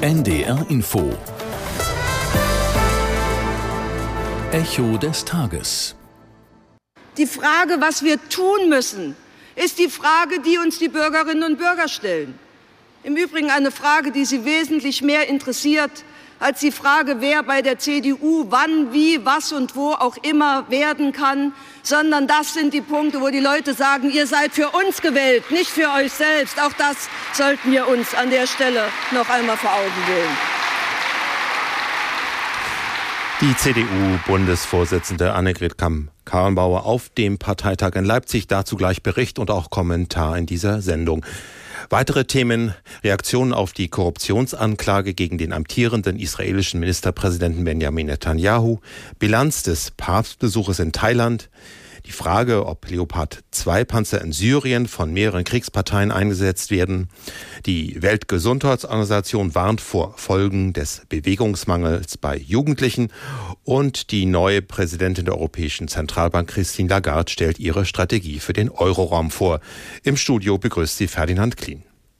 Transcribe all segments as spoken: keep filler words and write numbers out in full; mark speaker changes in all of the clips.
Speaker 1: N D R Info. Echo des Tages.
Speaker 2: Die Frage, was wir tun müssen, ist die Frage, die uns die Bürgerinnen und Bürger stellen. Im Übrigen eine Frage, die sie wesentlich mehr interessiert als die Frage, wer bei der C D U wann, wie, was und wo auch immer werden kann, sondern das sind die Punkte, wo die Leute sagen, ihr seid für uns gewählt, nicht für euch selbst. Auch das sollten wir uns an der Stelle noch einmal vor Augen führen.
Speaker 3: Die C D U-Bundesvorsitzende Annegret Kramp-Karrenbauer auf dem Parteitag in Leipzig. Dazu gleich Bericht und auch Kommentar in dieser Sendung. Weitere Themen: Reaktionen auf die Korruptionsanklage gegen den amtierenden israelischen Ministerpräsidenten Benjamin Netanyahu, Bilanz des Papstbesuches in Thailand, die Frage, ob Leopard zwei Panzer in Syrien von mehreren Kriegsparteien eingesetzt werden. Die Weltgesundheitsorganisation warnt vor Folgen des Bewegungsmangels bei Jugendlichen. Und die neue Präsidentin der Europäischen Zentralbank, Christine Lagarde, stellt ihre Strategie für den Euroraum vor. Im Studio begrüßt sie Ferdinand Klien.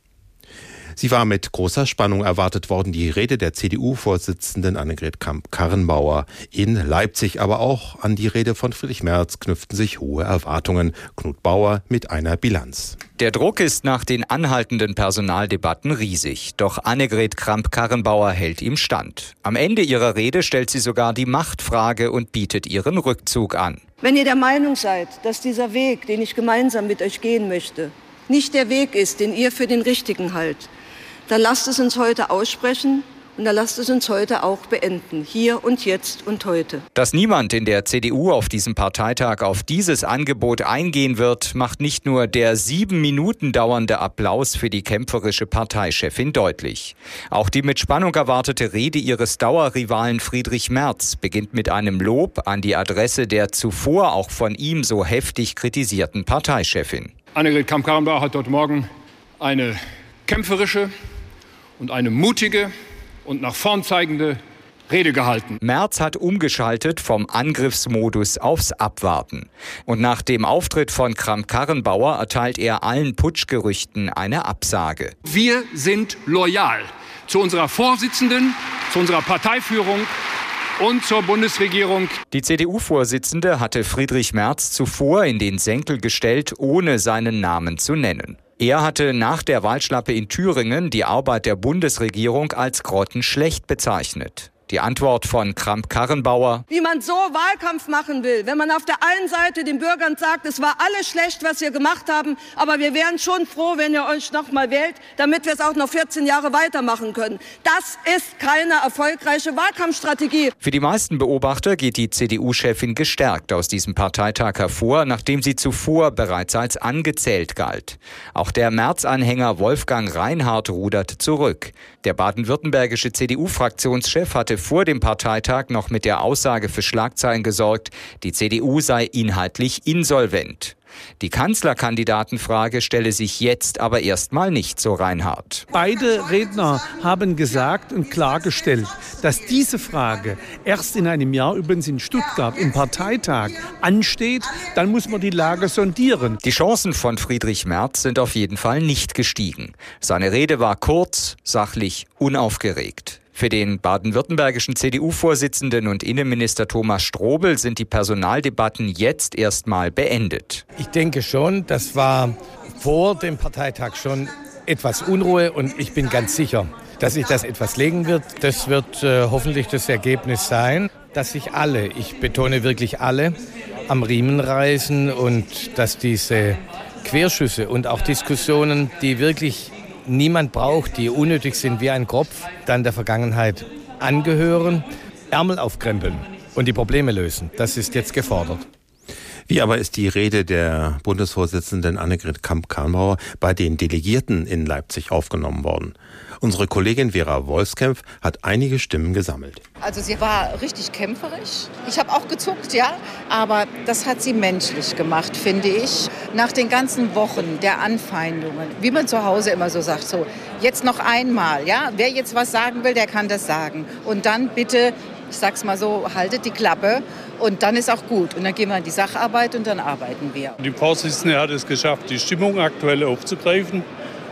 Speaker 3: Sie war mit großer Spannung erwartet worden, die Rede der C D U-Vorsitzenden Annegret Kramp-Karrenbauer in Leipzig. Aber auch an die Rede von Friedrich Merz knüpften sich hohe Erwartungen. Knut Bauer mit einer Bilanz.
Speaker 4: Der Druck ist nach den anhaltenden Personaldebatten riesig. Doch Annegret Kramp-Karrenbauer hält ihm stand. Am Ende ihrer Rede stellt sie sogar die Machtfrage und bietet ihren Rückzug an.
Speaker 2: Wenn ihr der Meinung seid, dass dieser Weg, den ich gemeinsam mit euch gehen möchte, nicht der Weg ist, den ihr für den richtigen haltet, dann lasst es uns heute aussprechen und dann lasst es uns heute auch beenden. Hier und jetzt und heute.
Speaker 4: Dass niemand in der C D U auf diesem Parteitag auf dieses Angebot eingehen wird, macht nicht nur der sieben Minuten dauernde Applaus für die kämpferische Parteichefin deutlich. Auch die mit Spannung erwartete Rede ihres Dauerrivalen Friedrich Merz beginnt mit einem Lob an die Adresse der zuvor auch von ihm so heftig kritisierten Parteichefin.
Speaker 5: Annegret Kramp-Karrenbauer hat dort Morgen eine kämpferische und eine mutige und nach vorn zeigende Rede gehalten.
Speaker 4: Merz hat umgeschaltet vom Angriffsmodus aufs Abwarten. Und nach dem Auftritt von Kramp-Karrenbauer erteilt er allen Putschgerüchten eine Absage.
Speaker 5: Wir sind loyal zu unserer Vorsitzenden, zu unserer Parteiführung und zur Bundesregierung.
Speaker 4: Die C D U-Vorsitzende hatte Friedrich Merz zuvor in den Senkel gestellt, ohne seinen Namen zu nennen. Er hatte nach der Wahlschlappe in Thüringen die Arbeit der Bundesregierung als grottenschlecht bezeichnet. Die Antwort von Kramp-Karrenbauer:
Speaker 2: Wie man so Wahlkampf machen will, wenn man auf der einen Seite den Bürgern sagt, es war alles schlecht, was wir gemacht haben, aber wir wären schon froh, wenn ihr euch noch mal wählt, damit wir es auch noch vierzehn Jahre weitermachen können. Das ist keine erfolgreiche Wahlkampfstrategie.
Speaker 4: Für die meisten Beobachter geht die C D U-Chefin gestärkt aus diesem Parteitag hervor, nachdem sie zuvor bereits als angezählt galt. Auch der Merz-Anhänger Wolfgang Reinhardt rudert zurück. Der baden-württembergische C D U-Fraktionschef hatte vor dem Parteitag noch mit der Aussage für Schlagzeilen gesorgt, die C D U sei inhaltlich insolvent. Die Kanzlerkandidatenfrage stelle sich jetzt aber erstmal nicht so Reinhardt.
Speaker 6: Beide Redner haben gesagt und klargestellt, dass diese Frage erst in einem Jahr übrigens in Stuttgart im Parteitag ansteht. Dann muss man die Lage sondieren.
Speaker 4: Die Chancen von Friedrich Merz sind auf jeden Fall nicht gestiegen. Seine Rede war kurz, sachlich, unaufgeregt. Für den baden-württembergischen C D U-Vorsitzenden und Innenminister Thomas Strobel sind die Personaldebatten jetzt erstmal beendet.
Speaker 7: Ich denke schon, das war vor dem Parteitag schon etwas Unruhe und ich bin ganz sicher, dass sich das etwas legen wird. Das wird äh, hoffentlich das Ergebnis sein, dass sich alle, ich betone wirklich alle, am Riemen reißen und dass diese Querschüsse und auch Diskussionen, die wirklich niemand braucht, die unnötig sind wie ein Kropf, dann der Vergangenheit angehören, Ärmel aufkrempeln und die Probleme lösen. Das ist jetzt gefordert.
Speaker 3: Wie aber ist die Rede der Bundesvorsitzenden Annegret Kramp-Karrenbauer bei den Delegierten in Leipzig aufgenommen worden? Unsere Kollegin Vera Wolfskämpf hat einige Stimmen gesammelt.
Speaker 8: Also sie war richtig kämpferisch. Ich habe auch gezuckt, ja. Aber das hat sie menschlich gemacht, finde ich. Nach den ganzen Wochen der Anfeindungen, wie man zu Hause immer so sagt, so jetzt noch einmal, ja. Wer jetzt was sagen will, der kann das sagen. Und dann bitte, ich sag's mal so, haltet die Klappe. Und dann ist auch gut. Und dann gehen wir an die Sacharbeit und dann arbeiten wir.
Speaker 9: Die Vorsitzende hat es geschafft, die Stimmung aktuell aufzugreifen.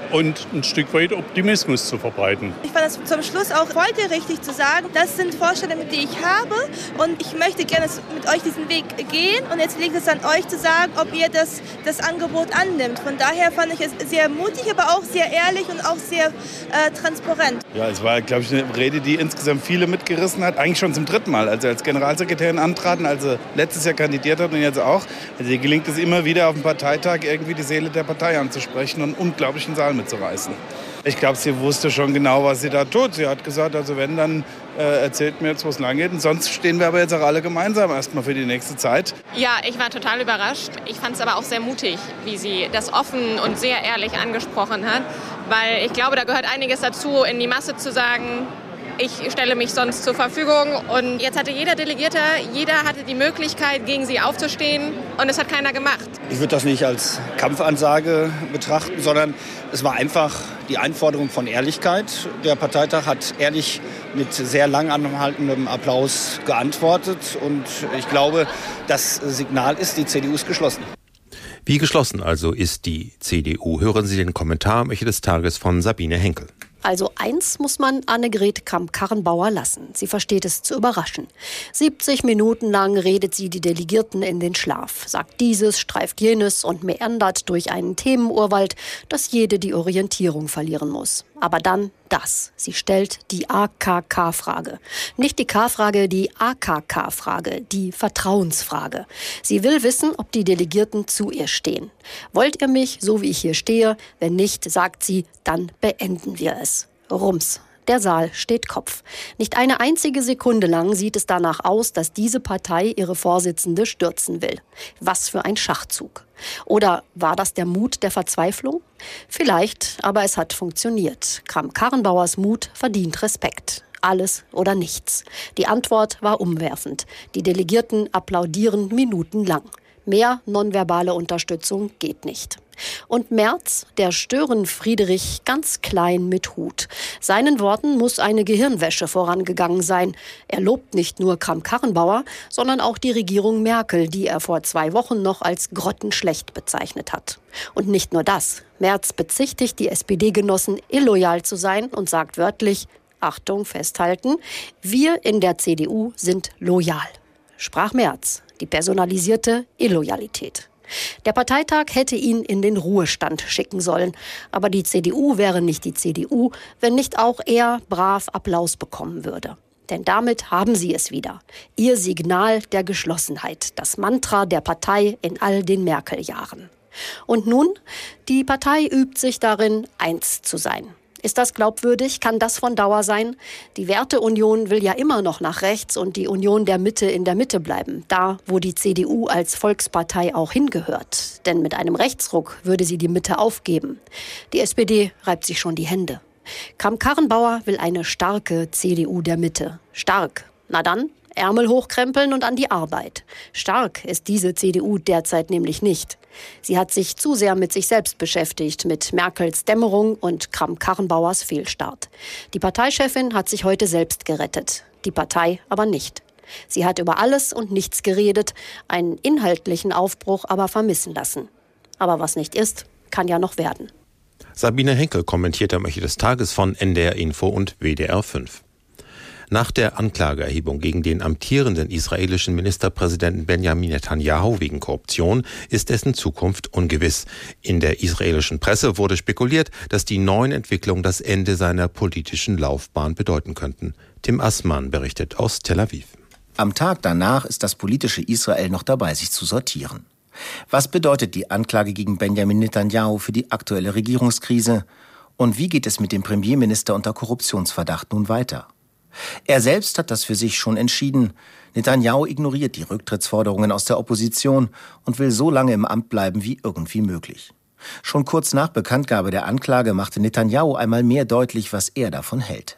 Speaker 9: und ein Stück weit Optimismus zu verbreiten.
Speaker 10: Ich fand es zum Schluss auch folgerichtig zu sagen, das sind Vorstellungen, die ich habe und ich möchte gerne mit euch diesen Weg gehen und jetzt liegt es an euch zu sagen, ob ihr das, das Angebot annimmt. Von daher fand ich es sehr mutig, aber auch sehr ehrlich und auch sehr äh, transparent.
Speaker 11: Ja, es war, glaube ich, eine Rede, die insgesamt viele mitgerissen hat. Eigentlich schon zum dritten Mal, als er als Generalsekretärin antraten, als er letztes Jahr kandidiert hat und jetzt auch. Also ihr gelingt es immer wieder auf dem Parteitag irgendwie die Seele der Partei anzusprechen und einen unglaublichen Saal mitzureißen. Ich glaube, sie wusste schon genau, was sie da tut. Sie hat gesagt, also wenn, dann äh, erzählt mir jetzt, wo es lang geht. Und sonst stehen wir aber jetzt auch alle gemeinsam erstmal für die nächste Zeit.
Speaker 12: Ja, ich war total überrascht. Ich fand es aber auch sehr mutig, wie sie das offen und sehr ehrlich angesprochen hat. Weil ich glaube, da gehört einiges dazu, in die Masse zu sagen, ich stelle mich sonst zur Verfügung. Und jetzt hatte jeder Delegierte, jeder hatte die Möglichkeit, gegen sie aufzustehen. Und es hat keiner gemacht.
Speaker 13: Ich würde das nicht als Kampfansage betrachten, sondern es war einfach die Einforderung von Ehrlichkeit. Der Parteitag hat ehrlich mit sehr lang anhaltendem Applaus geantwortet. Und ich glaube, das Signal ist, die C D U ist geschlossen.
Speaker 3: Wie geschlossen also ist die C D U? Hören Sie den Kommentar am Ende des Tages von Sabine Henkel.
Speaker 14: Also eins muss man Annegret Kramp-Karrenbauer lassen. Sie versteht es zu überraschen. siebzig Minuten lang redet sie die Delegierten in den Schlaf, sagt dieses, streift jenes und meandert durch einen Themenurwald, dass jede die Orientierung verlieren muss. Aber dann das. Sie stellt die A K K-Frage. Nicht die K-Frage, die A K K-Frage, die Vertrauensfrage. Sie will wissen, ob die Delegierten zu ihr stehen. Wollt ihr mich, so wie ich hier stehe? Wenn nicht, sagt sie, dann beenden wir es. Rums. Der Saal steht Kopf. Nicht eine einzige Sekunde lang sieht es danach aus, dass diese Partei ihre Vorsitzende stürzen will. Was für ein Schachzug. Oder war das der Mut der Verzweiflung? Vielleicht, aber es hat funktioniert. Kramp-Karrenbauers Mut verdient Respekt. Alles oder nichts. Die Antwort war umwerfend. Die Delegierten applaudieren minutenlang. Mehr nonverbale Unterstützung geht nicht. Und Merz, der Störenfriedrich, ganz klein mit Hut. Seinen Worten muss eine Gehirnwäsche vorangegangen sein. Er lobt nicht nur Kramp-Karrenbauer, sondern auch die Regierung Merkel, die er vor zwei Wochen noch als grottenschlecht bezeichnet hat. Und nicht nur das. Merz bezichtigt die S P D-Genossen, illoyal zu sein und sagt wörtlich, Achtung, festhalten, wir in der C D U sind loyal. Sprach Merz, die personalisierte Illoyalität. Der Parteitag hätte ihn in den Ruhestand schicken sollen. Aber die C D U wäre nicht die C D U, wenn nicht auch er brav Applaus bekommen würde. Denn damit haben sie es wieder. Ihr Signal der Geschlossenheit, das Mantra der Partei in all den Merkel-Jahren. Und nun, die Partei übt sich darin, eins zu sein. Ist das glaubwürdig? Kann das von Dauer sein? Die Werteunion will ja immer noch nach rechts und die Union der Mitte in der Mitte bleiben. Da, wo die C D U als Volkspartei auch hingehört. Denn mit einem Rechtsruck würde sie die Mitte aufgeben. Die S P D reibt sich schon die Hände. Kramp-Karrenbauer will eine starke C D U der Mitte. Stark. Na dann, Ärmel hochkrempeln und an die Arbeit. Stark ist diese C D U derzeit nämlich nicht. Sie hat sich zu sehr mit sich selbst beschäftigt, mit Merkels Dämmerung und Kramp-Karrenbauers Fehlstart. Die Parteichefin hat sich heute selbst gerettet, die Partei aber nicht. Sie hat über alles und nichts geredet, einen inhaltlichen Aufbruch aber vermissen lassen. Aber was nicht ist, kann ja noch werden.
Speaker 3: Sabine Henkel kommentierte am Ende des Tages von N D R Info und W D R fünf. Nach der Anklageerhebung gegen den amtierenden israelischen Ministerpräsidenten Benjamin Netanyahu wegen Korruption ist dessen Zukunft ungewiss. In der israelischen Presse wurde spekuliert, dass die neuen Entwicklungen das Ende seiner politischen Laufbahn bedeuten könnten. Tim Assmann berichtet aus Tel Aviv.
Speaker 15: Am Tag danach ist das politische Israel noch dabei, sich zu sortieren. Was bedeutet die Anklage gegen Benjamin Netanyahu für die aktuelle Regierungskrise? Und wie geht es mit dem Premierminister unter Korruptionsverdacht nun weiter? Er selbst hat das für sich schon entschieden. Netanyahu ignoriert die Rücktrittsforderungen aus der Opposition und will so lange im Amt bleiben wie irgendwie möglich. Schon kurz nach Bekanntgabe der Anklage machte Netanyahu einmal mehr deutlich, was er davon hält.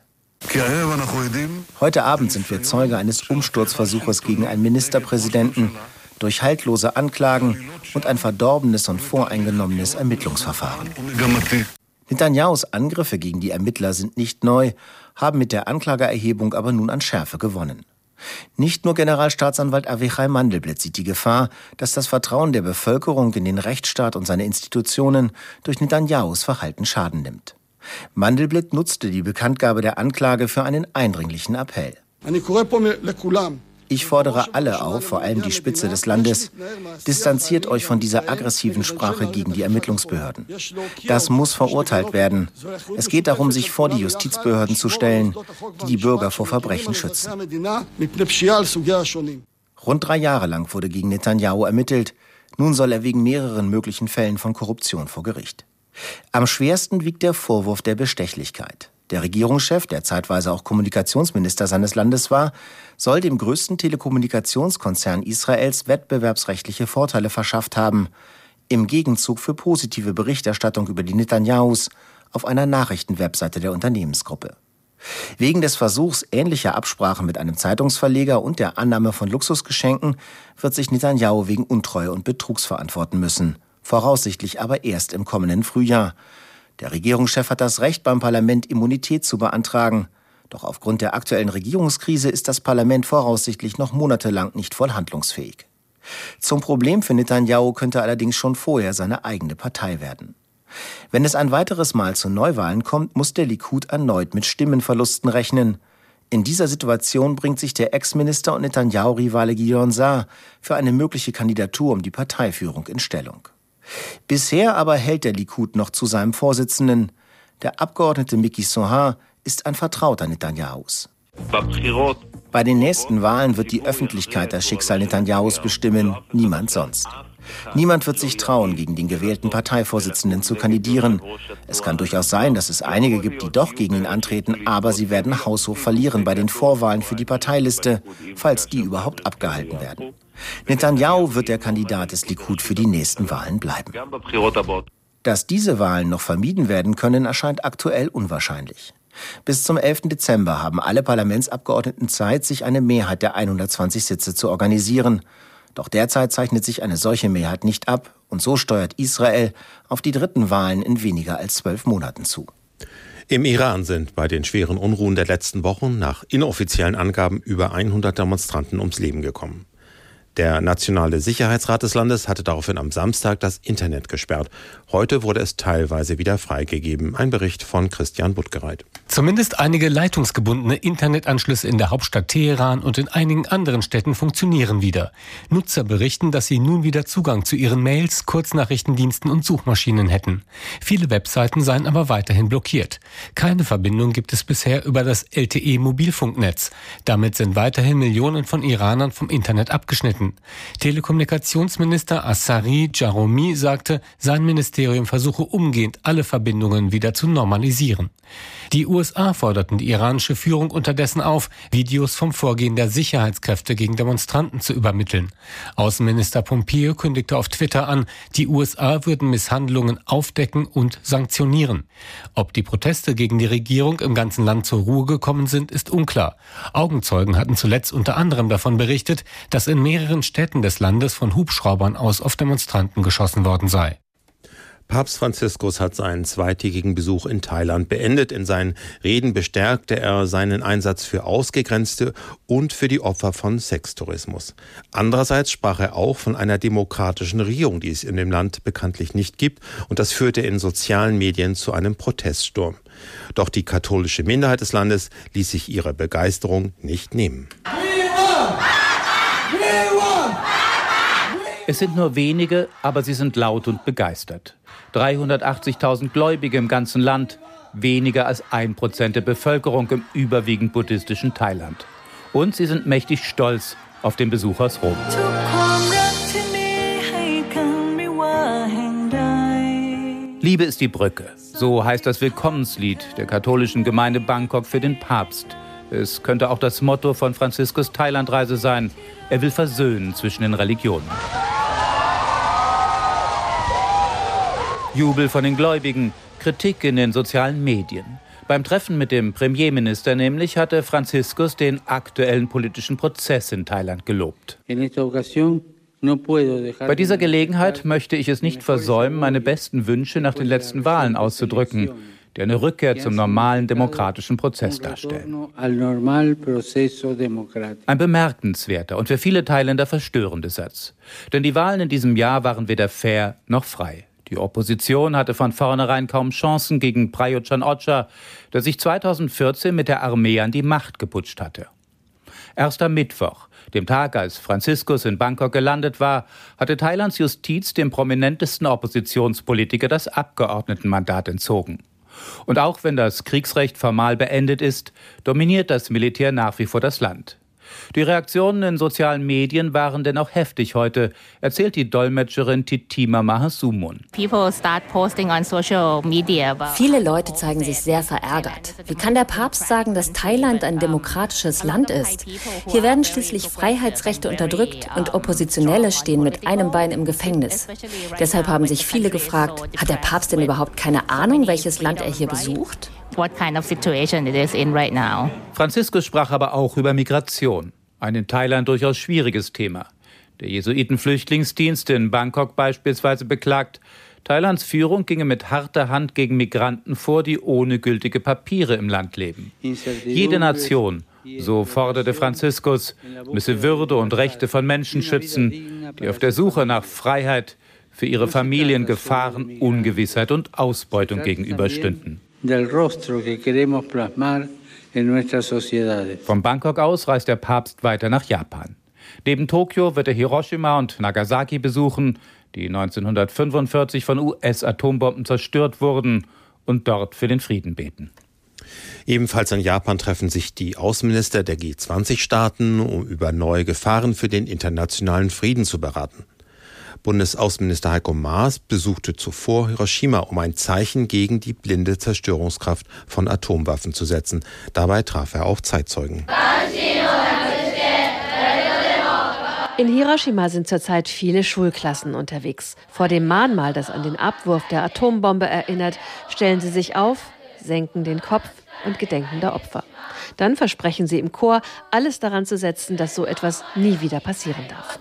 Speaker 15: Heute Abend sind wir Zeuge eines Umsturzversuches gegen einen Ministerpräsidenten durch haltlose Anklagen und ein verdorbenes und voreingenommenes Ermittlungsverfahren. Netanyahus Angriffe gegen die Ermittler sind nicht neu, haben mit der Anklageerhebung aber nun an Schärfe gewonnen. Nicht nur Generalstaatsanwalt Avichai Mandelblit sieht die Gefahr, dass das Vertrauen der Bevölkerung in den Rechtsstaat und seine Institutionen durch Netanyahus Verhalten Schaden nimmt. Mandelblit nutzte die Bekanntgabe der Anklage für einen eindringlichen Appell. Ich fordere alle auf, vor allem die Spitze des Landes, distanziert euch von dieser aggressiven Sprache gegen die Ermittlungsbehörden. Das muss verurteilt werden. Es geht darum, sich vor die Justizbehörden zu stellen, die die Bürger vor Verbrechen schützen. Rund drei Jahre lang wurde gegen Netanyahu ermittelt. Nun soll er wegen mehreren möglichen Fällen von Korruption vor Gericht. Am schwersten wiegt der Vorwurf der Bestechlichkeit. Der Regierungschef, der zeitweise auch Kommunikationsminister seines Landes war, soll dem größten Telekommunikationskonzern Israels wettbewerbsrechtliche Vorteile verschafft haben, im Gegenzug für positive Berichterstattung über die Netanyahus auf einer Nachrichtenwebseite der Unternehmensgruppe. Wegen des Versuchs ähnlicher Absprachen mit einem Zeitungsverleger und der Annahme von Luxusgeschenken wird sich Netanyahu wegen Untreue und Betrugs verantworten müssen, voraussichtlich aber erst im kommenden Frühjahr. Der Regierungschef hat das Recht, beim Parlament Immunität zu beantragen. Doch aufgrund der aktuellen Regierungskrise ist das Parlament voraussichtlich noch monatelang nicht voll handlungsfähig. Zum Problem für Netanyahu könnte allerdings schon vorher seine eigene Partei werden. Wenn es ein weiteres Mal zu Neuwahlen kommt, muss der Likud erneut mit Stimmenverlusten rechnen. In dieser Situation bringt sich der Ex-Minister und Netanyahu-Rivale Gideon Saar für eine mögliche Kandidatur um die Parteiführung in Stellung. Bisher aber hält der Likud noch zu seinem Vorsitzenden. Der Abgeordnete Miki Sohar ist ein Vertrauter Netanyahus. Bei den nächsten Wahlen wird die Öffentlichkeit das Schicksal Netanyahus bestimmen, niemand sonst. Niemand wird sich trauen, gegen den gewählten Parteivorsitzenden zu kandidieren. Es kann durchaus sein, dass es einige gibt, die doch gegen ihn antreten, aber sie werden haushoch verlieren bei den Vorwahlen für die Parteiliste, falls die überhaupt abgehalten werden. Netanyahu wird der Kandidat des Likud für die nächsten Wahlen bleiben. Dass diese Wahlen noch vermieden werden können, erscheint aktuell unwahrscheinlich. Bis zum elften Dezember haben alle Parlamentsabgeordneten Zeit, sich eine Mehrheit der hundertzwanzig Sitze zu organisieren. Doch derzeit zeichnet sich eine solche Mehrheit nicht ab und so steuert Israel auf die dritten Wahlen in weniger als zwölf Monaten zu.
Speaker 3: Im Iran sind bei den schweren Unruhen der letzten Wochen nach inoffiziellen Angaben über hundert Demonstranten ums Leben gekommen. Der Nationale Sicherheitsrat des Landes hatte daraufhin am Samstag das Internet gesperrt. Heute wurde es teilweise wieder freigegeben. Ein Bericht von Christian Buttgereit.
Speaker 16: Zumindest einige leitungsgebundene Internetanschlüsse in der Hauptstadt Teheran und in einigen anderen Städten funktionieren wieder. Nutzer berichten, dass sie nun wieder Zugang zu ihren Mails, Kurznachrichtendiensten und Suchmaschinen hätten. Viele Webseiten seien aber weiterhin blockiert. Keine Verbindung gibt es bisher über das L T E-Mobilfunknetz. Damit sind weiterhin Millionen von Iranern vom Internet abgeschnitten. Telekommunikationsminister Assari Jaromi sagte, sein Ministerium versuche umgehend alle Verbindungen wieder zu normalisieren. Die U S A forderten die iranische Führung unterdessen auf, Videos vom Vorgehen der Sicherheitskräfte gegen Demonstranten zu übermitteln. Außenminister Pompeo kündigte auf Twitter an, die U S A würden Misshandlungen aufdecken und sanktionieren. Ob die Proteste gegen die Regierung im ganzen Land zur Ruhe gekommen sind, ist unklar. Augenzeugen hatten zuletzt unter anderem davon berichtet, dass in mehreren Städten des Landes von Hubschraubern aus auf Demonstranten geschossen worden sei.
Speaker 3: Papst Franziskus hat seinen zweitägigen Besuch in Thailand beendet. In seinen Reden bestärkte er seinen Einsatz für Ausgegrenzte und für die Opfer von Sextourismus. Andererseits sprach er auch von einer demokratischen Regierung, die es in dem Land bekanntlich nicht gibt. Und das führte in sozialen Medien zu einem Proteststurm. Doch die katholische Minderheit des Landes ließ sich ihre Begeisterung nicht nehmen.
Speaker 17: Es sind nur wenige, aber sie sind laut und begeistert. dreihundertachtzigtausend Gläubige im ganzen Land, weniger als ein Prozent der Bevölkerung im überwiegend buddhistischen Thailand. Und sie sind mächtig stolz auf den Besuch aus Rom. Liebe ist die Brücke, so heißt das Willkommenslied der katholischen Gemeinde Bangkok für den Papst. Es könnte auch das Motto von Franziskus Thailandreise sein. Er will versöhnen zwischen den Religionen. Jubel von den Gläubigen, Kritik in den sozialen Medien. Beim Treffen mit dem Premierminister nämlich hatte Franziskus den aktuellen politischen Prozess in Thailand gelobt. Bei dieser Gelegenheit möchte ich es nicht versäumen, meine besten Wünsche nach den letzten Wahlen auszudrücken. die eine Rückkehr zum normalen demokratischen Prozess darstellen. Ein bemerkenswerter und für viele Thailänder verstörender Satz. Denn die Wahlen in diesem Jahr waren weder fair noch frei. Die Opposition hatte von vornherein kaum Chancen gegen Prayut Chan-o-cha, der sich zweitausendvierzehn mit der Armee an die Macht geputscht hatte. Erst am Mittwoch, dem Tag, als Franziskus in Bangkok gelandet war, hatte Thailands Justiz dem prominentesten Oppositionspolitiker das Abgeordnetenmandat entzogen. Und auch wenn das Kriegsrecht formal beendet ist, dominiert das Militär nach wie vor das Land. Die Reaktionen in sozialen Medien waren dennoch heftig heute, erzählt die Dolmetscherin Titima Mahasumun.
Speaker 18: Viele Leute zeigen sich sehr verärgert. Wie kann der Papst sagen, dass Thailand ein demokratisches Land ist? Hier werden schließlich Freiheitsrechte unterdrückt und Oppositionelle stehen mit einem Bein im Gefängnis. Deshalb haben sich viele gefragt, hat der Papst denn überhaupt keine Ahnung, welches Land er hier besucht?
Speaker 17: Franziskus sprach aber auch über Migration, ein in Thailand durchaus schwieriges Thema. Der Jesuitenflüchtlingsdienst in Bangkok beispielsweise beklagt, Thailands Führung ginge mit harter Hand gegen Migranten vor, die ohne gültige Papiere im Land leben. Jede Nation, so forderte Franziskus, müsse Würde und Rechte von Menschen schützen, die auf der Suche nach Freiheit für ihre Familien Gefahren, Ungewissheit und Ausbeutung gegenüberstünden. Von Bangkok aus reist der Papst weiter nach Japan. Neben Tokio wird er Hiroshima und Nagasaki besuchen, die neunzehnhundertfünfundvierzig von U S-Atombomben zerstört wurden, und dort für den Frieden beten.
Speaker 3: Ebenfalls in Japan treffen sich die Außenminister der G zwanzig Staaten, um über neue Gefahren für den internationalen Frieden zu beraten. Bundesaußenminister Heiko Maas besuchte zuvor Hiroshima, um ein Zeichen gegen die blinde Zerstörungskraft von Atomwaffen zu setzen. Dabei traf er auch Zeitzeugen.
Speaker 19: In Hiroshima sind zurzeit viele Schulklassen unterwegs. Vor dem Mahnmal, das an den Abwurf der Atombombe erinnert, stellen sie sich auf, senken den Kopf und gedenken der Opfer. Dann versprechen sie im Chor, alles daran zu setzen, dass so etwas nie wieder passieren darf.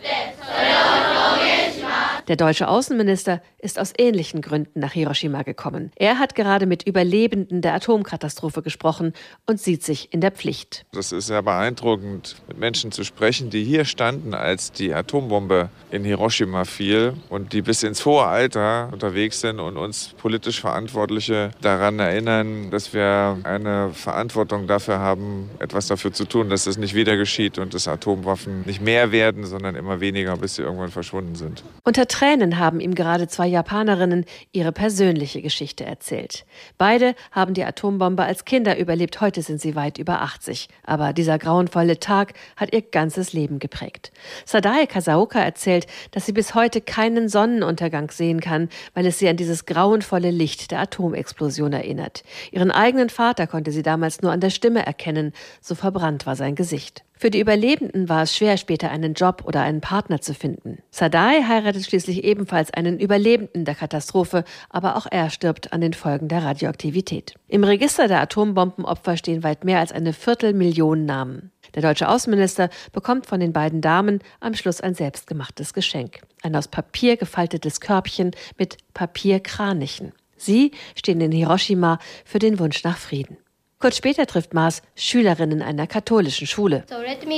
Speaker 19: Der deutsche Außenminister ist aus ähnlichen Gründen nach Hiroshima gekommen. Er hat gerade mit Überlebenden der Atomkatastrophe gesprochen und sieht sich in der Pflicht.
Speaker 20: Das ist sehr beeindruckend, mit Menschen zu sprechen, die hier standen, als die Atombombe in Hiroshima fiel und die bis ins hohe Alter unterwegs sind und uns politisch Verantwortliche daran erinnern, dass wir eine Verantwortung dafür haben, etwas dafür zu tun, dass das nicht wieder geschieht und dass Atomwaffen nicht mehr werden, sondern immer weniger, bis sie irgendwann verschwunden sind.
Speaker 19: Unter Tränen haben ihm gerade zwei Japanerinnen ihre persönliche Geschichte erzählt. Beide haben die Atombombe als Kinder überlebt, heute sind sie weit über achtzig. Aber dieser grauenvolle Tag hat ihr ganzes Leben geprägt. Sadae Kasaoka erzählt, dass sie bis heute keinen Sonnenuntergang sehen kann, weil es sie an dieses grauenvolle Licht der Atomexplosion erinnert. Ihren eigenen Vater konnte sie damals nur an der Stimme erkennen, so verbrannt war sein Gesicht. Für die Überlebenden war es schwer, später einen Job oder einen Partner zu finden. Sadae heiratet schließlich ebenfalls einen Überlebenden der Katastrophe, aber auch er stirbt an den Folgen der Radioaktivität. Im Register der Atombombenopfer stehen weit mehr als eine Viertelmillion Namen. Der deutsche Außenminister bekommt von den beiden Damen am Schluss ein selbstgemachtes Geschenk. Ein aus Papier gefaltetes Körbchen mit Papierkranichen. Sie stehen in Hiroshima für den Wunsch nach Frieden. Kurz später trifft Maas Schülerinnen einer katholischen Schule.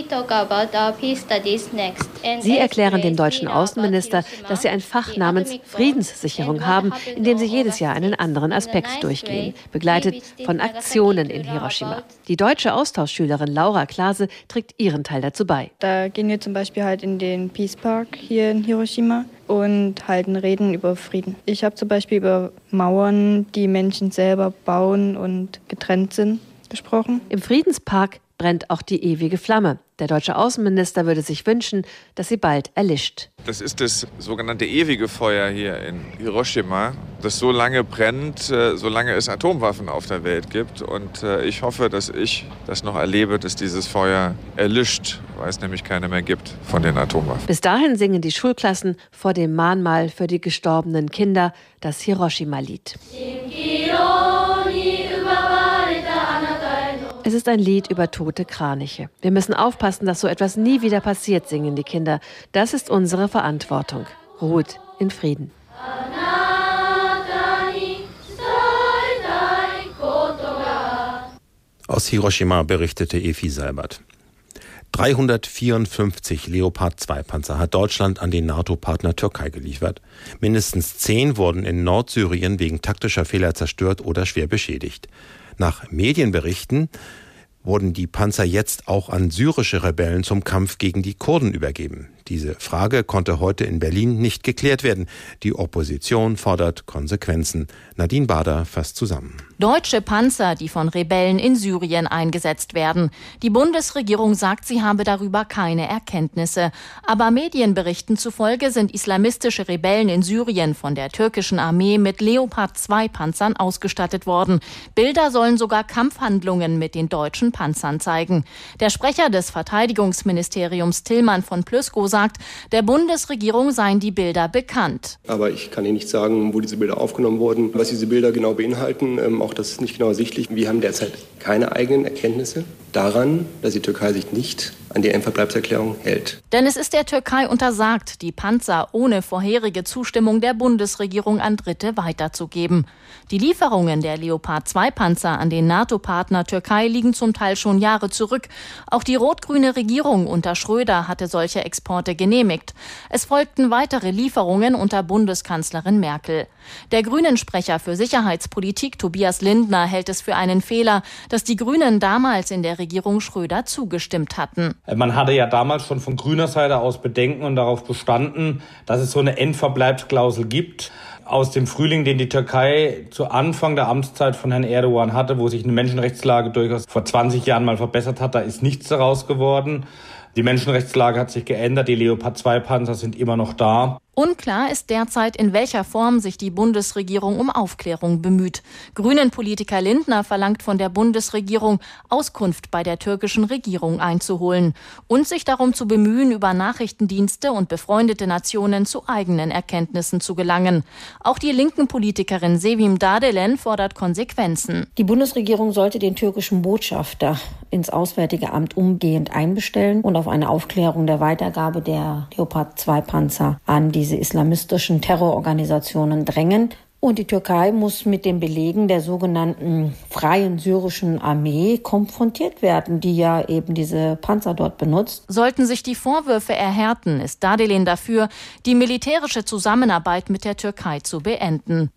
Speaker 19: Sie erklären dem deutschen Außenminister, dass sie ein Fach namens Friedenssicherung haben, in dem sie jedes Jahr einen anderen Aspekt durchgehen, begleitet von Aktionen in Hiroshima. Die deutsche Austauschschülerin Laura Klase trägt ihren Teil dazu bei.
Speaker 21: Da gehen wir zum Beispiel halt in den Peace Park hier in Hiroshima und halten Reden über Frieden. Ich habe zum Beispiel über Mauern, die Menschen selber bauen und getrennt sind, gesprochen.
Speaker 19: Im Friedenspark brennt auch die ewige Flamme. Der deutsche Außenminister würde sich wünschen, dass sie bald erlischt.
Speaker 20: Das ist das sogenannte ewige Feuer hier in Hiroshima, das so lange brennt, solange es Atomwaffen auf der Welt gibt. Und ich hoffe, dass ich das noch erlebe, dass dieses Feuer erlischt, weil es nämlich keine mehr gibt von den Atomwaffen. Bis
Speaker 19: dahin singen die Schulklassen vor dem Mahnmal für die gestorbenen Kinder das Hiroshima-Lied. Es ist ein Lied über tote Kraniche. Wir müssen aufpassen, dass so etwas nie wieder passiert, singen die Kinder. Das ist unsere Verantwortung. Ruht in Frieden.
Speaker 3: Aus Hiroshima berichtete Efi Seibert. dreihundertvierundfünfzig Leopard zwei Panzer hat Deutschland an den NATO-Partner Türkei geliefert. Mindestens zehn wurden in Nordsyrien wegen taktischer Fehler zerstört oder schwer beschädigt. Nach Medienberichten wurden die Panzer jetzt auch an syrische Rebellen zum Kampf gegen die Kurden übergeben. Diese Frage konnte heute in Berlin nicht geklärt werden. Die Opposition fordert Konsequenzen. Nadine Bader fasst zusammen.
Speaker 1: Deutsche Panzer, die von Rebellen in Syrien eingesetzt werden. Die Bundesregierung sagt, sie habe darüber keine Erkenntnisse. Aber Medienberichten zufolge sind islamistische Rebellen in Syrien von der türkischen Armee mit Leopard zwei Panzern ausgestattet worden. Bilder sollen sogar Kampfhandlungen mit den deutschen Panzern zeigen. Der Sprecher des Verteidigungsministeriums Tillmann von Plüskow sagt, der Bundesregierung seien die Bilder bekannt.
Speaker 22: Aber ich kann Ihnen nicht sagen, wo diese Bilder aufgenommen wurden, was diese Bilder genau beinhalten. Ähm, auch das ist nicht genau ersichtlich. Wir haben derzeit keine eigenen Erkenntnisse daran, dass die Türkei sich nicht an die Endverbleibserklärung hält.
Speaker 1: Denn es ist der Türkei untersagt, die Panzer ohne vorherige Zustimmung der Bundesregierung an Dritte weiterzugeben. Die Lieferungen der Leopard zwei Panzer an den NATO-Partner Türkei liegen zum Teil schon Jahre zurück. Auch die rot-grüne Regierung unter Schröder hatte solche Exporte genehmigt. Es folgten weitere Lieferungen unter Bundeskanzlerin Merkel. Der Grünen-Sprecher für Sicherheitspolitik Tobias Lindner hält es für einen Fehler, dass die Grünen damals in der Regierung Schröder zugestimmt hatten.
Speaker 23: Man hatte ja damals schon von grüner Seite aus Bedenken und darauf bestanden, dass es so eine Endverbleibsklausel gibt. Aus dem Frühling, den die Türkei zu Anfang der Amtszeit von Herrn Erdogan hatte, wo sich eine Menschenrechtslage durchaus vor zwanzig Jahren mal verbessert hat, da ist nichts daraus geworden. Die Menschenrechtslage hat sich geändert, die Leopard zwei Panzer sind immer noch da.
Speaker 1: Unklar ist derzeit, in welcher Form sich die Bundesregierung um Aufklärung bemüht. Grünen-Politiker Lindner verlangt von der Bundesregierung, Auskunft bei der türkischen Regierung einzuholen und sich darum zu bemühen, über Nachrichtendienste und befreundete Nationen zu eigenen Erkenntnissen zu gelangen. Auch die linken Politikerin Sevim Dardelen fordert Konsequenzen.
Speaker 24: Die Bundesregierung sollte den türkischen Botschafter ins Auswärtige Amt umgehend einbestellen und auf eine Aufklärung der Weitergabe der Leopard zwei Panzer an diese islamistischen Terrororganisationen drängen. Und die Türkei muss mit den Belegen der sogenannten Freien Syrischen Armee konfrontiert werden, die ja eben diese Panzer dort benutzt.
Speaker 1: Sollten sich die Vorwürfe erhärten, ist Dardelen dafür, die militärische Zusammenarbeit mit der Türkei zu beenden.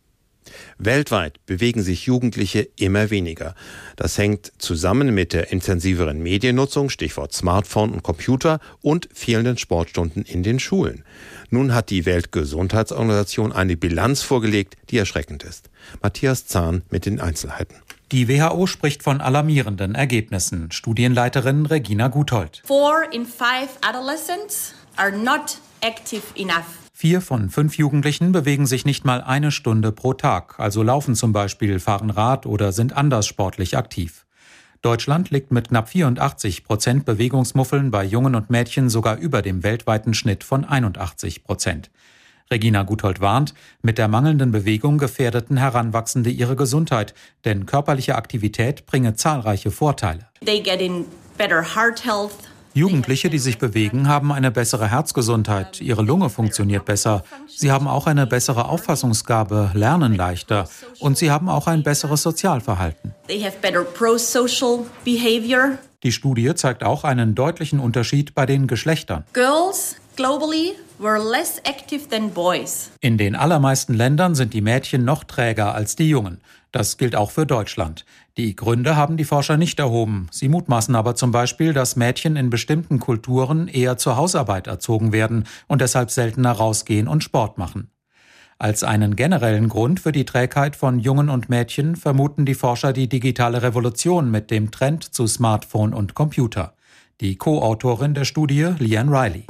Speaker 3: Weltweit bewegen sich Jugendliche immer weniger. Das hängt zusammen mit der intensiveren Mediennutzung, Stichwort Smartphone und Computer, und fehlenden Sportstunden in den Schulen. Nun hat die Weltgesundheitsorganisation eine Bilanz vorgelegt, die erschreckend ist. Matthias Zahn mit den Einzelheiten.
Speaker 25: Die W H O spricht von alarmierenden Ergebnissen. Studienleiterin Regina Guthold.
Speaker 26: Four in five adolescents are not active enough.
Speaker 25: Vier von fünf Jugendlichen bewegen sich nicht mal eine Stunde pro Tag, also laufen zum Beispiel, fahren Rad oder sind anders sportlich aktiv. Deutschland liegt mit knapp vierundachtzig Prozent Bewegungsmuffeln bei Jungen und Mädchen sogar über dem weltweiten Schnitt von einundachtzig Prozent. Regina Guthold warnt, mit der mangelnden Bewegung gefährdeten Heranwachsende ihre Gesundheit, denn körperliche Aktivität bringe zahlreiche Vorteile.
Speaker 26: They get in better heart health.
Speaker 25: Jugendliche, die sich bewegen, haben eine bessere Herzgesundheit, ihre Lunge funktioniert besser, sie haben auch eine bessere Auffassungsgabe, lernen leichter und sie haben auch ein besseres Sozialverhalten.
Speaker 26: They have better pro-social behavior.
Speaker 25: Die Studie zeigt auch einen deutlichen Unterschied bei den Geschlechtern.
Speaker 26: Girls globally were less active than boys.
Speaker 25: In den allermeisten Ländern sind die Mädchen noch träger als die Jungen. Das gilt auch für Deutschland. Die Gründe haben die Forscher nicht erhoben. Sie mutmaßen aber zum Beispiel, dass Mädchen in bestimmten Kulturen eher zur Hausarbeit erzogen werden und deshalb seltener rausgehen und Sport machen. Als einen generellen Grund für die Trägheit von Jungen und Mädchen vermuten die Forscher die digitale Revolution mit dem Trend zu Smartphone und Computer. Die Co-Autorin der Studie, Leanne Riley.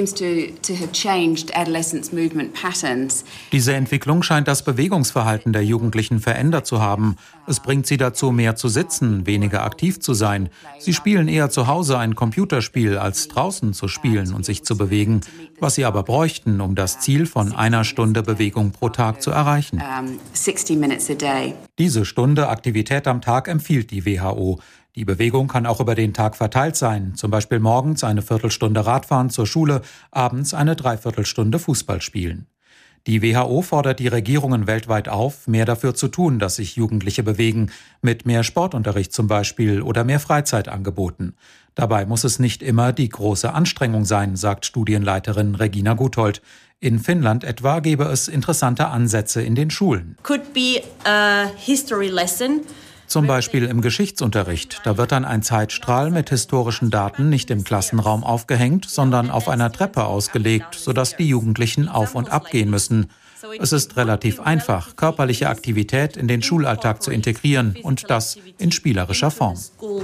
Speaker 25: Diese Entwicklung scheint das Bewegungsverhalten der Jugendlichen verändert zu haben. Es bringt sie dazu, mehr zu sitzen, weniger aktiv zu sein. Sie spielen eher zu Hause ein Computerspiel, als draußen zu spielen und sich zu bewegen, was sie aber bräuchten, um das Ziel von einer Stunde Bewegung pro Tag zu erreichen. Diese Stunde Aktivität am Tag empfiehlt die W H O. Die Bewegung kann auch über den Tag verteilt sein, zum Beispiel morgens eine Viertelstunde Radfahren zur Schule, abends eine Dreiviertelstunde Fußball spielen. Die W H O fordert die Regierungen weltweit auf, mehr dafür zu tun, dass sich Jugendliche bewegen, mit mehr Sportunterricht zum Beispiel oder mehr Freizeitangeboten. Dabei muss es nicht immer die große Anstrengung sein, sagt Studienleiterin Regina Guthold. In Finnland etwa gäbe es interessante Ansätze in den Schulen.
Speaker 26: Could be a history lesson.
Speaker 25: Zum Beispiel im Geschichtsunterricht. Da wird dann ein Zeitstrahl mit historischen Daten nicht im Klassenraum aufgehängt, sondern auf einer Treppe ausgelegt, sodass die Jugendlichen auf und ab gehen müssen. Es ist relativ einfach, körperliche Aktivität in den Schulalltag zu integrieren und das in spielerischer Form.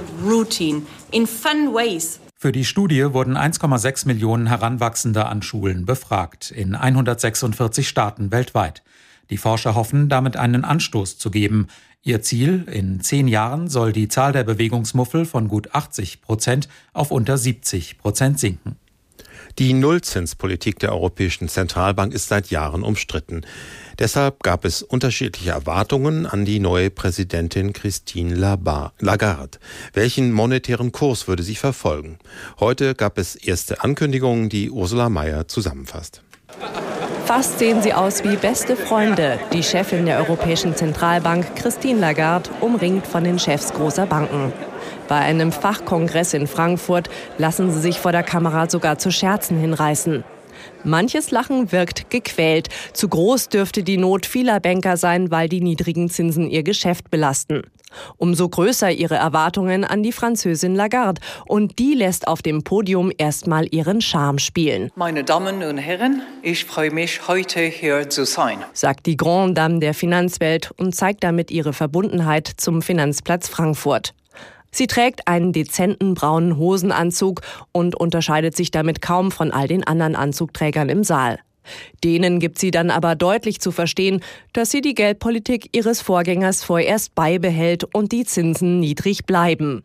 Speaker 25: Für die Studie wurden eins Komma sechs Millionen Heranwachsende an Schulen befragt, in hundertsechsundvierzig Staaten weltweit. Die Forscher hoffen, damit einen Anstoß zu geben. Ihr Ziel, in zehn Jahren soll die Zahl der Bewegungsmuffel von gut achtzig Prozent auf unter siebzig Prozent sinken.
Speaker 3: Die Nullzinspolitik der Europäischen Zentralbank ist seit Jahren umstritten. Deshalb gab es unterschiedliche Erwartungen an die neue Präsidentin Christine Lagarde. Welchen monetären Kurs würde sie verfolgen? Heute gab es erste Ankündigungen, die Ursula Mayer zusammenfasst.
Speaker 2: Fast sehen sie aus wie beste Freunde, die Chefin der Europäischen Zentralbank Christine Lagarde, umringt von den Chefs großer Banken. Bei einem Fachkongress in Frankfurt lassen sie sich vor der Kamera sogar zu Scherzen hinreißen. Manches Lachen wirkt gequält. Zu groß dürfte die Not vieler Banker sein, weil die niedrigen Zinsen ihr Geschäft belasten. Umso größer ihre Erwartungen an die Französin Lagarde. Und die lässt auf dem Podium erstmal ihren Charme spielen.
Speaker 4: Meine Damen und Herren, ich freue mich, heute hier zu sein,
Speaker 2: sagt die Grande Dame der Finanzwelt und zeigt damit ihre Verbundenheit zum Finanzplatz Frankfurt. Sie trägt einen dezenten braunen Hosenanzug und unterscheidet sich damit kaum von all den anderen Anzugträgern im Saal. Denen gibt sie dann aber deutlich zu verstehen, dass sie die Geldpolitik ihres Vorgängers vorerst beibehält und die Zinsen niedrig bleiben.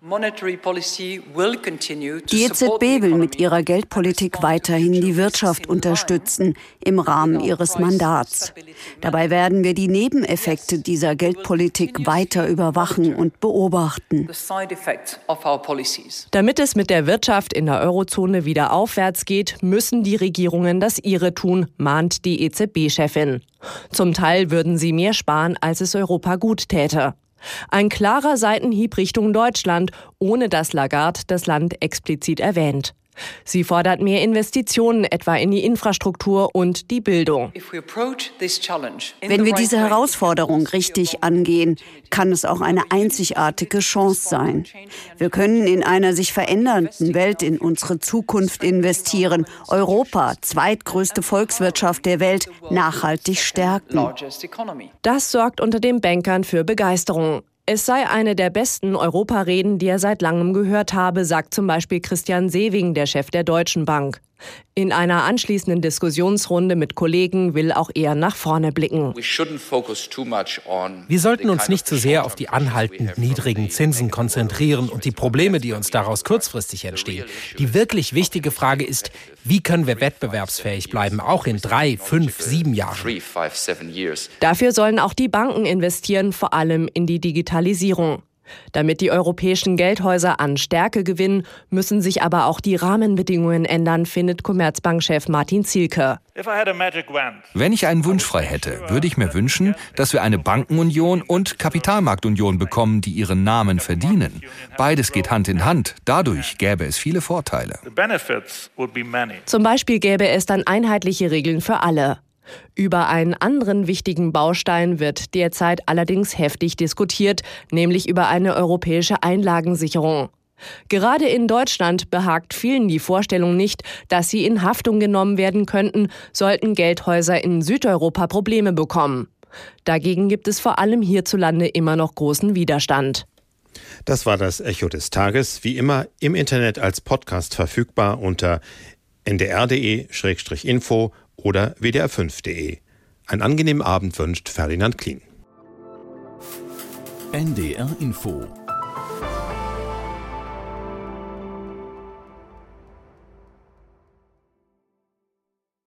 Speaker 5: Die E Z B will mit ihrer Geldpolitik weiterhin die Wirtschaft unterstützen im Rahmen ihres Mandats. Dabei werden wir die Nebeneffekte dieser Geldpolitik weiter überwachen und beobachten.
Speaker 2: Damit es mit der Wirtschaft in der Eurozone wieder aufwärts geht, müssen die Regierungen das ihre tun, mahnt die E Z B-Chefin. Zum Teil würden sie mehr sparen, als es Europa gut täte. Ein klarer Seitenhieb Richtung Deutschland, ohne dass Lagarde das Land explizit erwähnt. Sie fordert mehr Investitionen, etwa in die Infrastruktur und die Bildung.
Speaker 5: Wenn wir diese Herausforderung richtig angehen, kann es auch eine einzigartige Chance sein. Wir können in einer sich verändernden Welt in unsere Zukunft investieren, Europa, zweitgrößte Volkswirtschaft der Welt, nachhaltig stärken.
Speaker 2: Das sorgt unter den Bankern für Begeisterung. Es sei eine der besten Europareden, die er seit langem gehört habe, sagt zum Beispiel Christian Sewing, der Chef der Deutschen Bank. In einer anschließenden Diskussionsrunde mit Kollegen will auch er nach vorne blicken.
Speaker 6: Wir sollten uns nicht zu sehr auf die anhaltend niedrigen Zinsen konzentrieren und die Probleme, die uns daraus kurzfristig entstehen. Die wirklich wichtige Frage ist, wie können wir wettbewerbsfähig bleiben, auch in drei, fünf, sieben Jahren.
Speaker 2: Dafür sollen auch die Banken investieren, vor allem in die Digitalisierung. Damit die europäischen Geldhäuser an Stärke gewinnen, müssen sich aber auch die Rahmenbedingungen ändern, findet Commerzbank-Chef Martin Zielke.
Speaker 7: Wenn ich einen Wunsch frei hätte, würde ich mir wünschen, dass wir eine Bankenunion und Kapitalmarktunion bekommen, die ihren Namen verdienen. Beides geht Hand in Hand. Dadurch gäbe es viele Vorteile.
Speaker 2: Zum Beispiel gäbe es dann einheitliche Regeln für alle. Über einen anderen wichtigen Baustein wird derzeit allerdings heftig diskutiert, nämlich über eine europäische Einlagensicherung. Gerade in Deutschland behagt vielen die Vorstellung nicht, dass sie in Haftung genommen werden könnten, sollten Geldhäuser in Südeuropa Probleme bekommen. Dagegen gibt es vor allem hierzulande immer noch großen Widerstand.
Speaker 3: Das war das Echo des Tages, wie immer im Internet als Podcast verfügbar unter n d r punkt d e Schrägstrich info oder w d r fünf punkt d e. Einen angenehmen Abend wünscht Ferdinand Klien.
Speaker 8: N D R Info